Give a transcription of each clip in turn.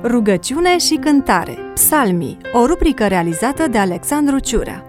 Rugăciune și cântare. Psalmii, o rubrică realizată de Alexandru Ciurea.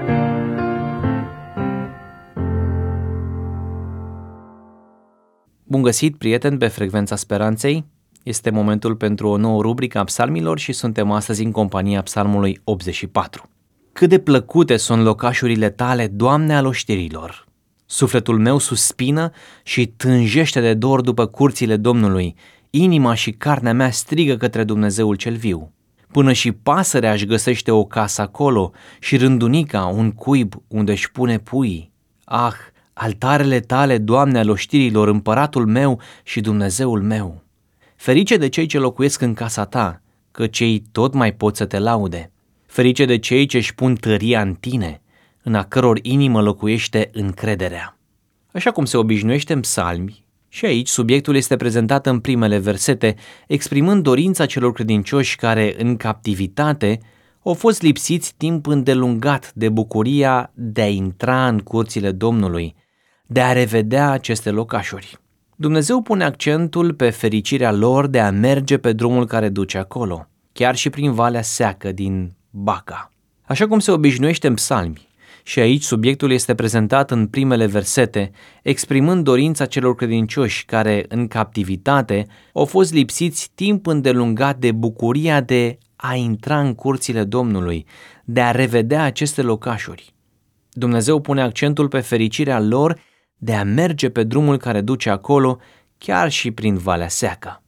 Bun găsit, prieteni, pe Frecvența Speranței! Este momentul pentru o nouă rubrică a psalmilor și suntem astăzi în compania psalmului 84. Cât de plăcute sunt locașurile tale, Doamne al oștirilor! Sufletul meu suspină și tânjește de dor după curțile Domnului. Inima și carnea mea strigă către Dumnezeul cel viu. Până și pasărea își găsește o casă acolo și rândunica un cuib unde își pune puii. Ah, altarele tale, Doamne al oștirilor, împăratul meu și Dumnezeul meu! Ferice de cei ce locuiesc în casa ta, că cei tot mai pot să te laude. Ferice de cei ce își pun tăria în tine, în a căror inimă locuiește încrederea. Așa cum se obișnuiește în psalmi, și aici subiectul este prezentat în primele versete, exprimând dorința celor credincioși care, în captivitate, au fost lipsiți timp îndelungat de bucuria de a intra în curțile Domnului, de a revedea aceste locașuri. Dumnezeu pune accentul pe fericirea lor de a merge pe drumul care duce acolo, chiar și prin valea seacă din Baca. Așa cum se obișnuiește în psalmi, și aici subiectul este prezentat în primele versete, exprimând dorința celor credincioși care, în captivitate, au fost lipsiți timp îndelungat de bucuria de a intra în curțile Domnului, de a revedea aceste locașuri. Dumnezeu pune accentul pe fericirea lor de a merge pe drumul care duce acolo, chiar și prin valea seacă.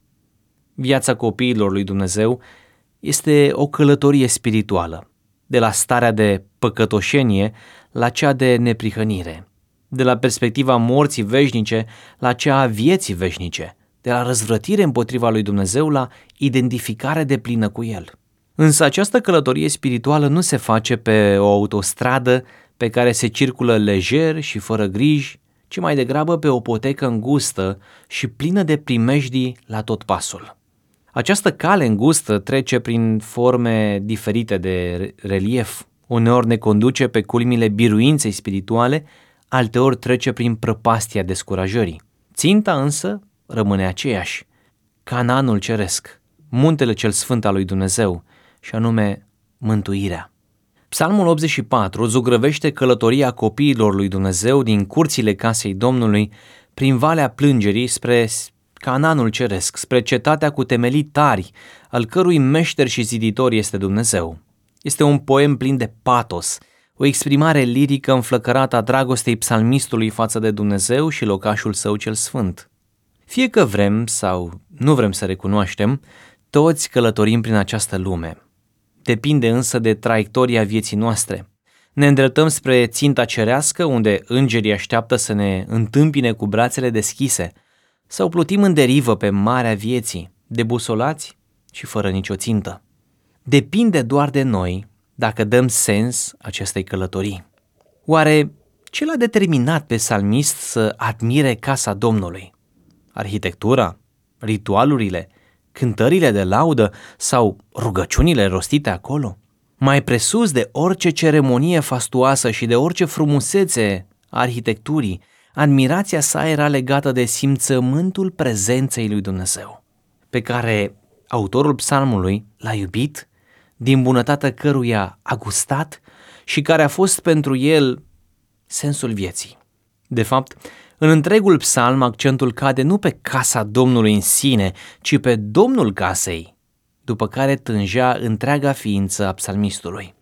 Viața copiilor lui Dumnezeu este o călătorie spirituală, de la starea de păcătoșenie la cea de neprihănire, de la perspectiva morții veșnice la cea a vieții veșnice, de la răzvrătire împotriva lui Dumnezeu la identificare deplină cu El. Însă această călătorie spirituală nu se face pe o autostradă pe care se circulă lejer și fără griji, ci mai degrabă pe o potecă îngustă și plină de primejdii la tot pasul. Această cale îngustă trece prin forme diferite de relief. Uneori ne conduce pe culmile biruinței spirituale, alteori trece prin prăpastia descurajării. Ținta însă rămâne aceeași, Canaanul ceresc, muntele cel sfânt al lui Dumnezeu, și anume mântuirea. Psalmul 84 zugrăvește călătoria copiilor lui Dumnezeu din curțile casei Domnului prin valea plângerii spre Canaanul ceresc, spre cetatea cu temelii tari, al cărui meșter și ziditor este Dumnezeu. Este un poem plin de patos, o exprimare lirică înflăcărată a dragostei psalmistului față de Dumnezeu și locașul său cel sfânt. Fie că vrem sau nu vrem să recunoaștem, toți călătorim prin această lume. Depinde însă de traiectoria vieții noastre. Ne îndreptăm spre ținta cerească, unde îngerii așteaptă să ne întâmpine cu brațele deschise, sau plutim în derivă pe marea vieții, debusolați și fără nicio țintă. Depinde doar de noi dacă dăm sens acestei călătorii. Oare ce l-a determinat pe psalmist să admire casa Domnului? Arhitectura? Ritualurile? Cântările de laudă sau rugăciunile rostite acolo? Mai presus de orice ceremonie fastuoasă și de orice frumusețe a arhitecturii, admirația sa era legată de simțământul prezenței lui Dumnezeu, pe care autorul psalmului l-a iubit, din bunătatea căruia a gustat și care a fost pentru el sensul vieții. De fapt, în întregul psalm accentul cade nu pe casa Domnului în sine, ci pe Domnul casei, după care tângea întreaga ființă a psalmistului.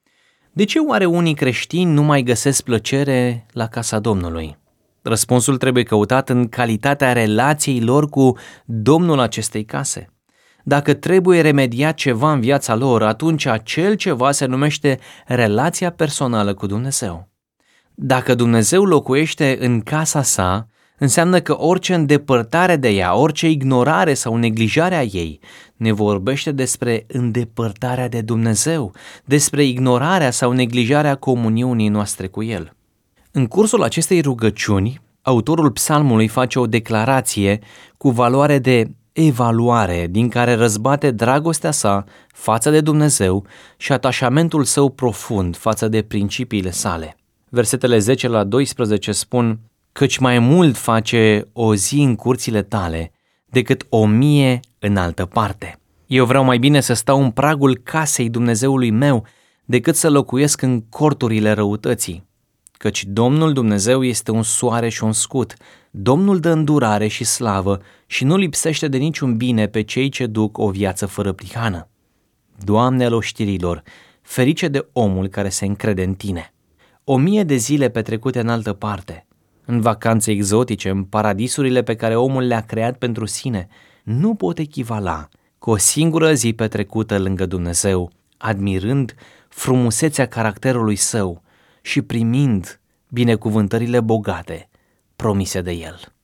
De ce oare unii creștini nu mai găsesc plăcere la casa Domnului? Răspunsul trebuie căutat în calitatea relației lor cu Domnul acestei case. Dacă trebuie remediat ceva în viața lor, atunci acel ceva se numește relația personală cu Dumnezeu. Dacă Dumnezeu locuiește în casa sa, înseamnă că orice îndepărtare de ea, orice ignorare sau neglijare a ei, ne vorbește despre îndepărtarea de Dumnezeu, despre ignorarea sau neglijarea comuniunii noastre cu El. În cursul acestei rugăciuni, autorul psalmului face o declarație cu valoare de evaluare din care răzbate dragostea sa față de Dumnezeu și atașamentul său profund față de principiile sale. Versetele 10 la 12 spun: căci mai mult face o zi în curțile tale decât 1000 în altă parte. Eu vreau mai bine să stau în pragul casei Dumnezeului meu decât să locuiesc în corturile răutății. Căci Domnul Dumnezeu este un soare și un scut, Domnul dă îndurare și slavă și nu lipsește de niciun bine pe cei ce duc o viață fără prihană. Doamne al oștirilor, ferice de omul care se încrede în Tine. 1000 de zile petrecute în altă parte, în vacanțe exotice, în paradisurile pe care omul le-a creat pentru sine, nu pot echivala cu o singură zi petrecută lângă Dumnezeu, admirând frumusețea caracterului Său și primind binecuvântările bogate promise de El.